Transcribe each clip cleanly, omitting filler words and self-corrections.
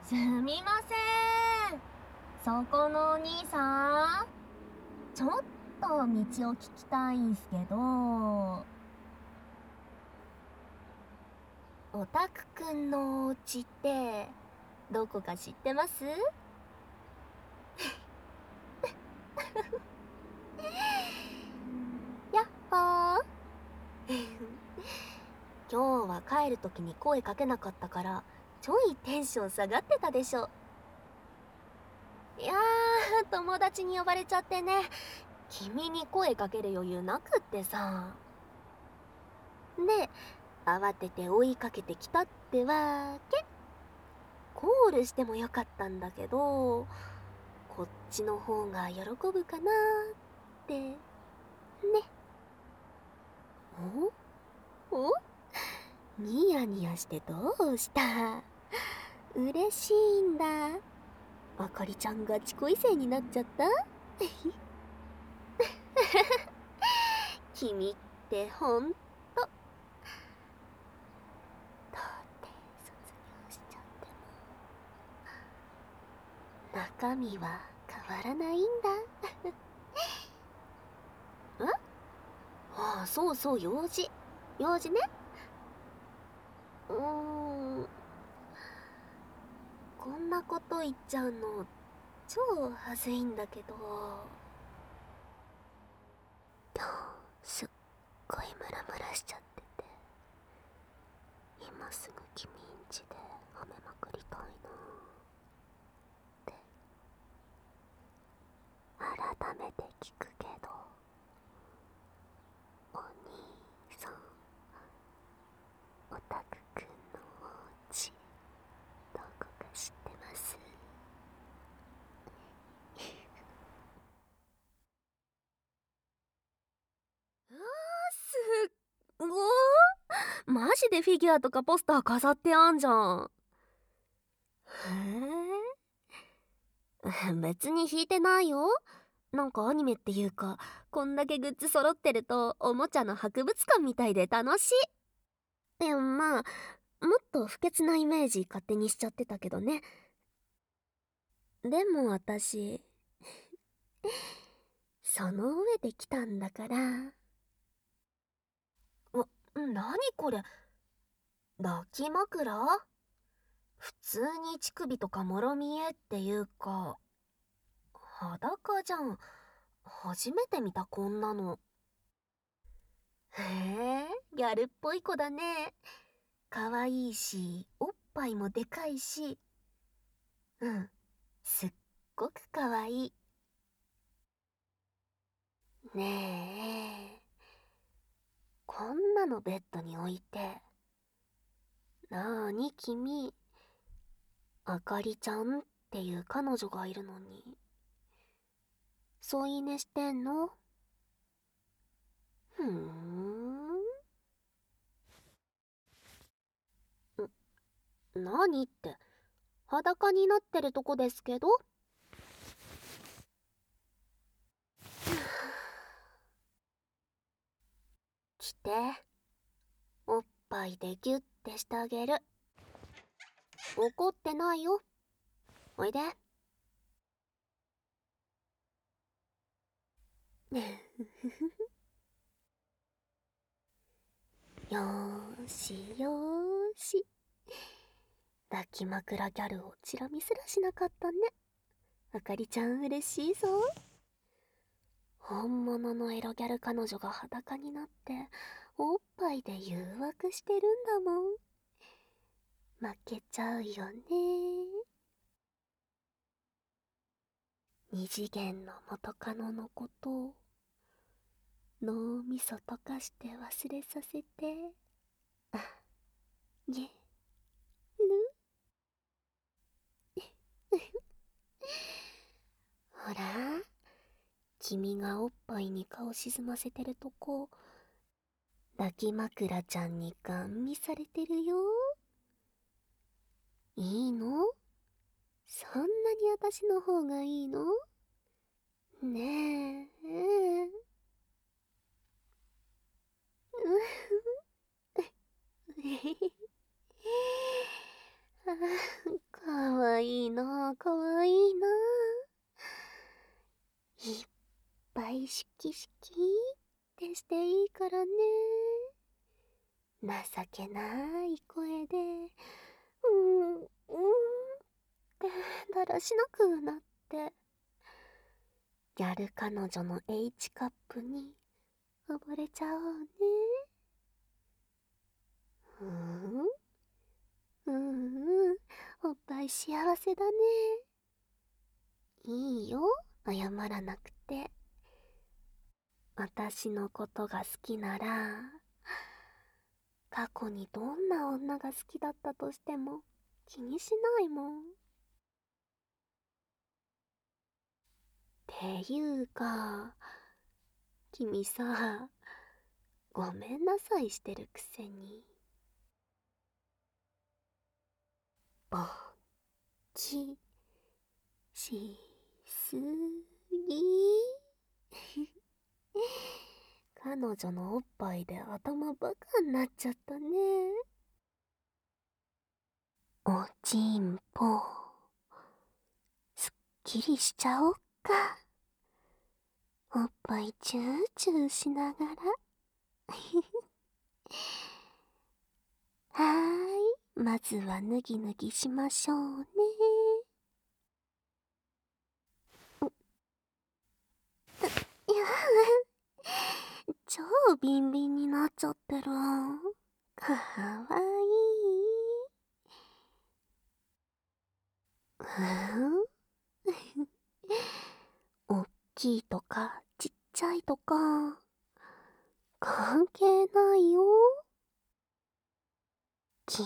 すみません。そこのお兄さん、ちょっと道を聞きたいんすけど、オタクくんのお家ってどこか知ってます？やっほー。今日は帰るときに声かけなかったからちょいテンション下がってたでしょ。いやー、友達に呼ばれちゃってね、君に声かける余裕なくってさ。で、慌てて追いかけてきたってわけ。コールしてもよかったんだけど、こっちの方が喜ぶかなってね。おニヤニヤしてどうした？嬉しいんだ。あかりちゃんがチコ異性になっちゃった？君ってほんと童貞卒業しちゃっても中身は変わらないんだ。え？ああ、そうそう、用事ね。こんなこと言っちゃうの超はずいんだけど、今日すっごいムラムラしちゃってて、今すぐ君ん家で褒めまくりたいなって改めて聞くけど、お兄さん、オタクくんのお家どこか知ってます？すっごー、マジでフィギュアとかポスター飾ってあんじゃん。別に弾いてないよ。なんかアニメっていうか、こんだけグッズ揃ってるとおもちゃの博物館みたいで楽しい。まあ、もっと不潔なイメージ勝手にしちゃってたけどね。でも私、その上で来たんだから。なにこれ、抱き枕？普通に乳首とかもろ見えっていうか、裸じゃん。初めて見たこんなの。へえ、ギャルっぽい子だね。可愛いし、おっぱいもでかいし。うん、すっごく可愛い。ねえ、こんなのベッドに置いて。なーに君、あかりちゃんっていう彼女がいるのに、添い寝してんの？ふーん。何って、裸になってるとこですけど。来て、おっぱいでギュッてしてあげる。怒ってないよ。おいで。よーしよーし。抱き枕ギャルをチラ見すらしなかったね。あかりちゃん嬉しいぞ。本物のエロギャル彼女が裸になっておっぱいで誘惑してるんだもん。負けちゃうよね。二次元の元カノのことを脳みそ溶かして忘れさせてあげる。ほら、君がおっぱいに顔沈ませてるとこ、抱き枕ちゃんにガン見されてるよ。いいの？そんなに私の方がいいの？ねえ。かわいシキシキってしていいからね。情けない声で、ってだらしなくなって、ギャル彼女の H カップに溺れちゃおうね。おっぱい幸せだね。いいよ、謝らなくて。私のことが好きなら、過去にどんな女が好きだったとしても気にしないもん。っていうか、君さ、ごめんなさいしてるくせに。ぼっちしすぎ。彼女のおっぱいで頭バカになっちゃったね。おちんぽ、すっきりしちゃおっか。おっぱいチューチューしながら。はーい、まずは脱ぎ脱ぎしましょうね。いや、超ビンビンになっちゃってる。かわいい。おっきいとかちっちゃいとか関係ないよ。君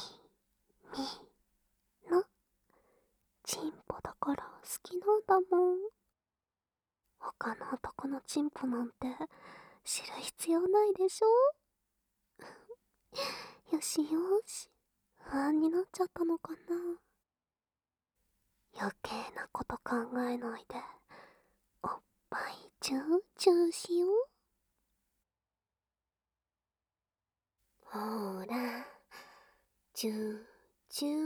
のチンポだから好きなんだもん。他の男のチンポなんて知る必要ないでしょ。よしよし、不安になっちゃったのかな。余計なこと考えないでおっぱいチューチューしよう。ほら、チューチュー。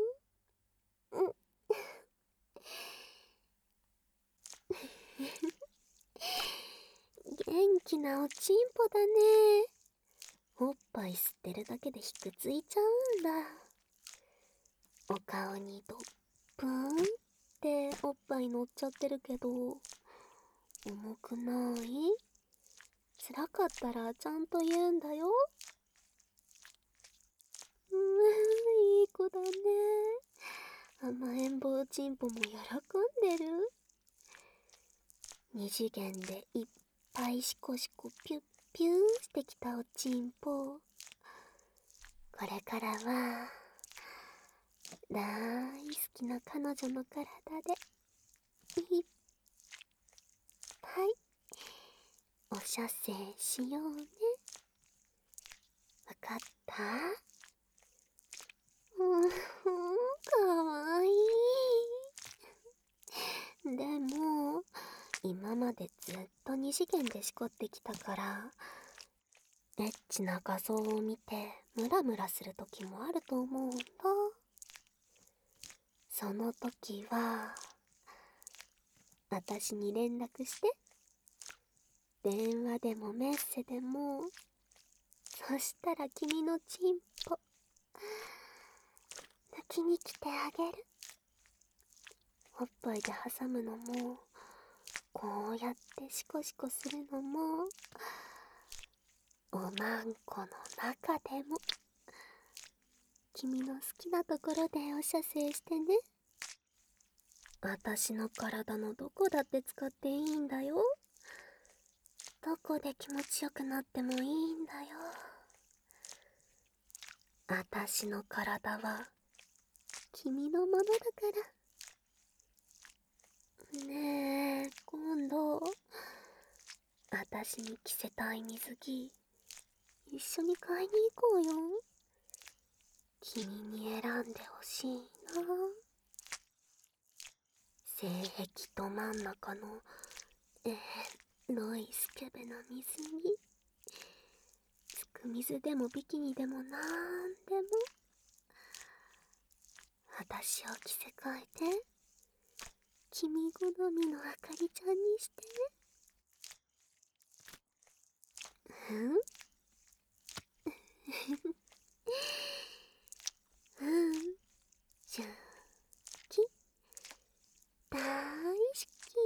元気なおちんぽだね。おっぱい吸ってるだけでひくついちゃうんだ。お顔にドップーンっておっぱい乗っちゃってるけど、重くない？辛かったらちゃんと言うんだよ。いい子だね。甘えん坊ちんぽも喜んでる。二次元でいっぱいシコシコピュッピューしてきたおちんぽ。これからは大好きな彼女の体でいっぱいお射精しようね。わかった？かわいい。でも今までずっと二次元でしこってきたから、エッチな画像を見てムラムラする時もあると思うんだ。その時は私に連絡して。電話でもメッセでも。そしたら君のチンポ抜きに来てあげる。おっぱいで挟むのも、こうやってシコシコするのも、おまんこの中でも。君の好きなところでお射精してね。私の体のどこだって使っていいんだよ。どこで気持ちよくなってもいいんだよ。私の体は君のものだから。ねえ、今度私に着せたい水着一緒に買いに行こうよ。君に選んでほしいな。性癖と真ん中のロイスケベな水着。つく水でもビキニでもなんでも私を着せ替えて君好みのあかりちゃんにして。 うんうん。シュキ。大好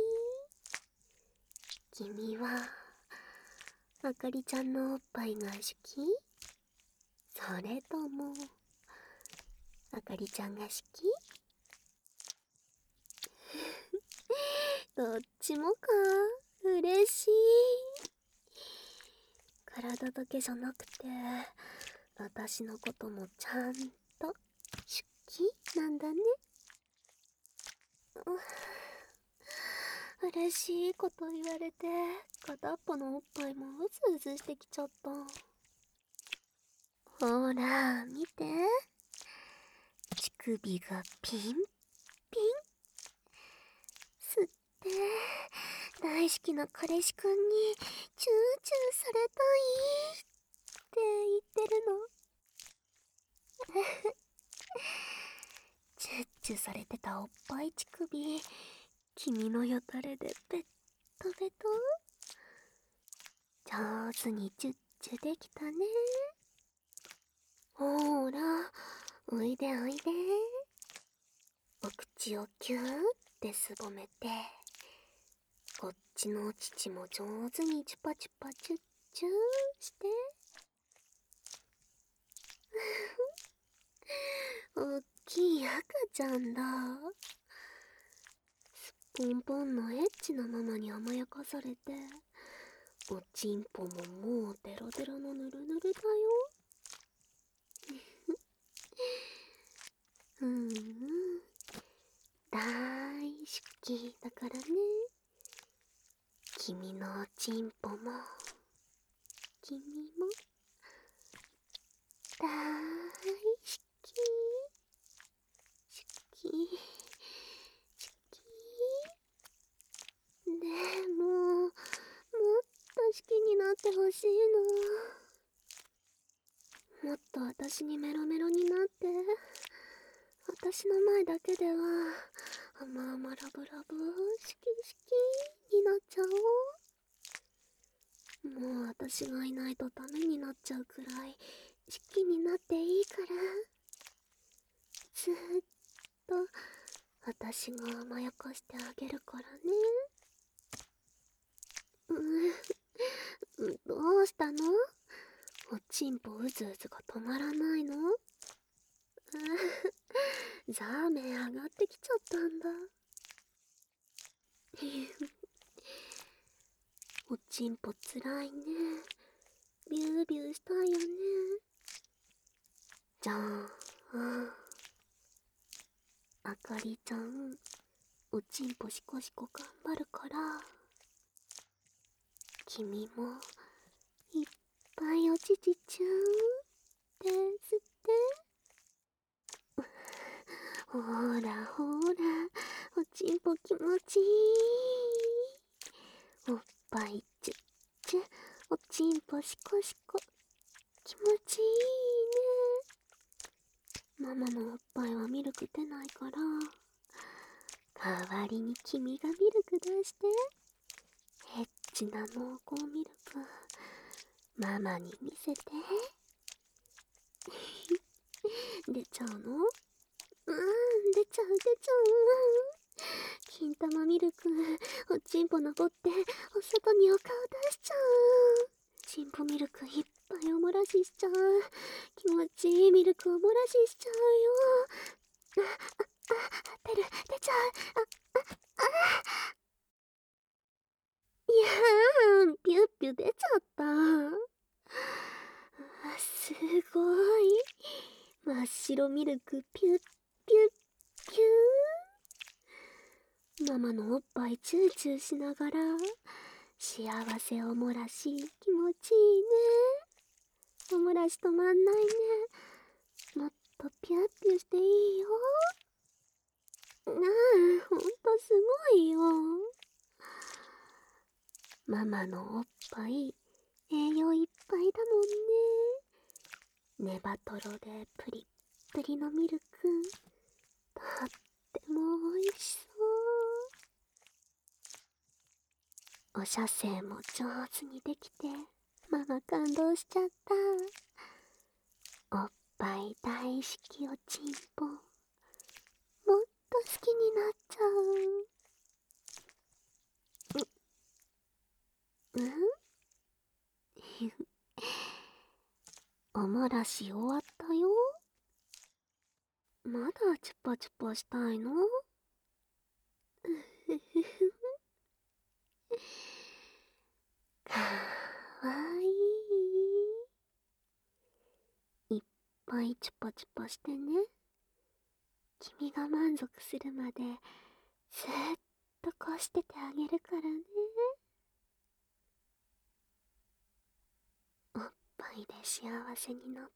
き。君はあかりちゃんのおっぱいが好き？それともあかりちゃんが好き？どっちもか。嬉しい。体だけじゃなくて私のこともちゃんと好きなんだね。嬉しいこと言われて片っぽのおっぱいもうずうずしてきちゃった。ほら見て、乳首がピンピン。吸って大好きな彼氏くんにチューチューされたいって言ってるの。チュッチュされてたおっぱい乳首、君のよだれでベットベト。上手にチュッチュできたね。ほーら、おいでおいで。お口をキューってすぼめて、こっちのお乳も上手にチュパチュパチュッチューして。おっきい赤ちゃんだ。すっぽんぽんのエッチなママに甘やかされて、おちんぽももうデロデロのヌルヌルだよ。うんうん、大好きだからね。君のおちんぽも君も大好き。好き好き。でももっと好きになってほしいの。もっと私にメロメロになって、私の前だけでは甘々ラブラブ好き好きになっちゃおう。もう私がいないとダメになっちゃうくらい好きになっていいから。ずーっと私が甘やかしてあげるからね。どうしたの？おちんぽうずうずが止まらないの？ザーメン上がってきちゃったんだ。おちんぽつらいね。ビュービューしたいよね。じゃああかりちゃん、おちんぽシコシコ頑張るから、君もいっぱいおちちちゅーって吸って。ほらほら、おちんぽ気持ちいい。おっぱいチュッチュ、おちんぽシコシコ、気持ちいいね。ママのおっぱいはミルク出ないから、代わりに君がミルク出して。エッチな濃厚ミルク、ママに見せて。出ちゃうの？出ちゃう出ちゃう。金玉ミルク、おちんぽ登ってお外にお顔出しちゃう。ちんぽミルクいっぱいおもらししちゃう。気持ちいいミルクおもらししちゃうよ。出ちゃう。いやー、ピュッピュ出ちゃった。すごい。真っ白ミルクピュッピュッピュー。ママのおっぱいチューチューしながら幸せおもらし気持ちいいね。おもらし止まんないね。もっとピュッピュしていいよ。ほんとすごいよ。ママのおっぱい栄養いっぱいだもんね。ネバトロでプリップリのミルク、とっても美味しそう。お射精も上手にできて、 ママ感動しちゃった。おっぱい大好きおちんぽ。もっと好きになっちゃう。おもらし終わったよ。まだチュパチュパしたいの？かわいい。いっぱいチュパチュパしてね。君が満足するまでずーっとこうしててあげるからね。おっぱいで幸せになって、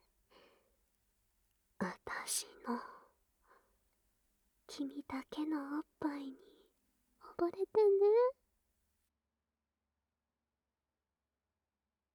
あたしの君だけのおっぱいに溺れてね。